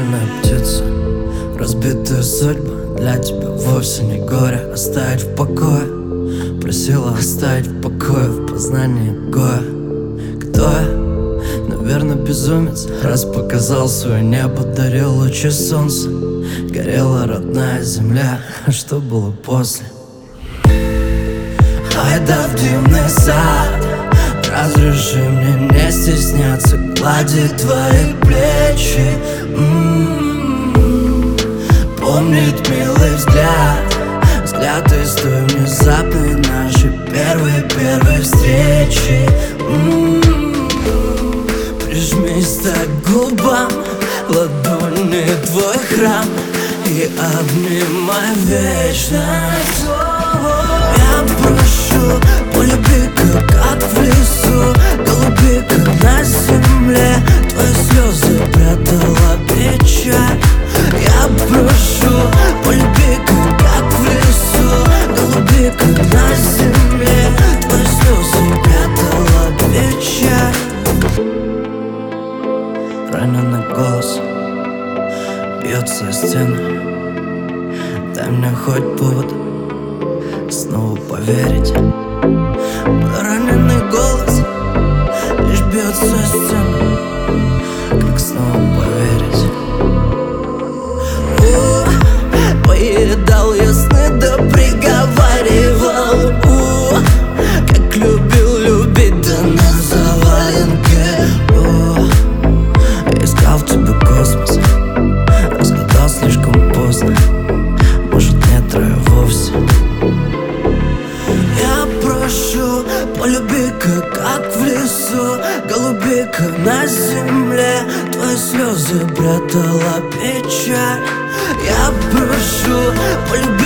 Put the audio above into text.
Брошенная птица, разбитая судьба. Для тебя вовсе не горе оставить в покое. Просила оставить в покое, в познании гоя. Кто я? Наверное, безумец. Раз показал свое небо, дарил лучи солнца. Горела родная земля, а что было после? Айда в дивный сад, разреши мне не стесняться гладить твои плечи. Помнить милый взгляд, взгляд из той внезапной нашей первой встречи. Прижмись так к губам, ладони твой храм, и обнимай вечно. Я прошу, полюби, как в лесу, голубика на земле, твои слезы прятала печаль. Я прошу, полюби, как в лесу, голубика на земле, твои слезы прятала печаль. Раненый голос бьется о стену. Дай мне хоть повод снова поверить. Раненый голос лишь бьется о стену. Как снова поверить? Поедал я сны, да приговаривал. Как любил любить, да на заваленке. Искал в тебе космос, разгадал слишком поздно. Может, нет рая вовсе. Я прошу, полюби-ка, как в лесу, голубика на земле, твои слезы прятала печаль. Я прошу, полюби